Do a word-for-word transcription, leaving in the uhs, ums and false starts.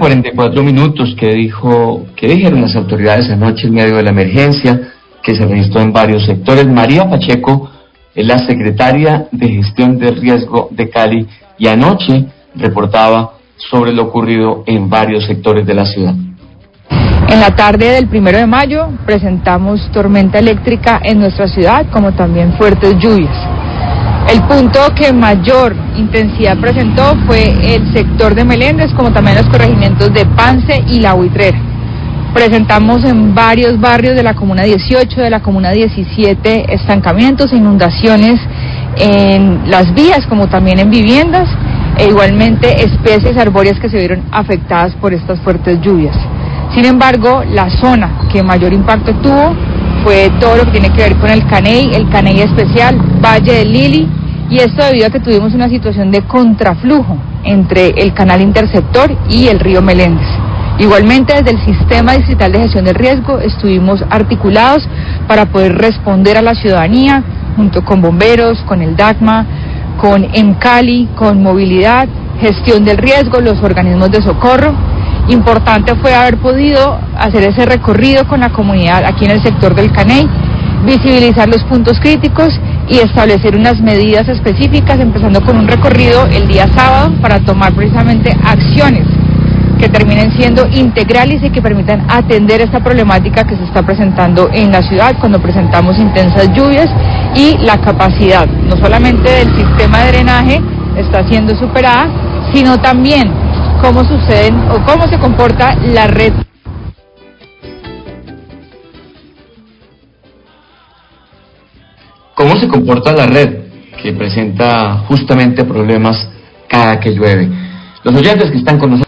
cuarenta y cuatro minutos que dijo, que dijeron las autoridades anoche en medio de la emergencia que se registró en varios sectores. María Pacheco es la secretaria de Gestión de Riesgo de Cali y anoche reportaba sobre lo ocurrido en varios sectores de la ciudad. En la tarde del primero de mayo presentamos tormenta eléctrica en nuestra ciudad, como también fuertes lluvias. El punto que mayor intensidad presentó fue el sector de Meléndez, como también los corregimientos de Pance y La Buitrera. Presentamos en varios barrios de la comuna dieciocho, de la comuna diecisiete, estancamientos e inundaciones en las vías, como también en viviendas, e igualmente especies arbóreas que se vieron afectadas por estas fuertes lluvias. Sin embargo, la zona que mayor impacto tuvo fue todo lo que tiene que ver con el Caney, el Caney especial, Valle del Lili, y esto debido a que tuvimos una situación de contraflujo entre el canal interceptor y el río Meléndez. Igualmente, desde el Sistema Distrital de Gestión del Riesgo estuvimos articulados para poder responder a la ciudadanía, junto con bomberos, con el DACMA, con EMCALI, con Movilidad, Gestión del Riesgo, los organismos de socorro. Importante fue haber podido hacer ese recorrido con la comunidad aquí en el sector del Caney, visibilizar los puntos críticos y establecer unas medidas específicas, empezando con un recorrido el día sábado para tomar precisamente acciones que terminen siendo integrales y que permitan atender esta problemática que se está presentando en la ciudad cuando presentamos intensas lluvias, y la capacidad no solamente del sistema de drenaje está siendo superada, sino también cómo suceden o cómo se comporta la red. ¿Cómo se comporta la red que presenta justamente problemas cada que llueve? Los oyentes que están con nosotros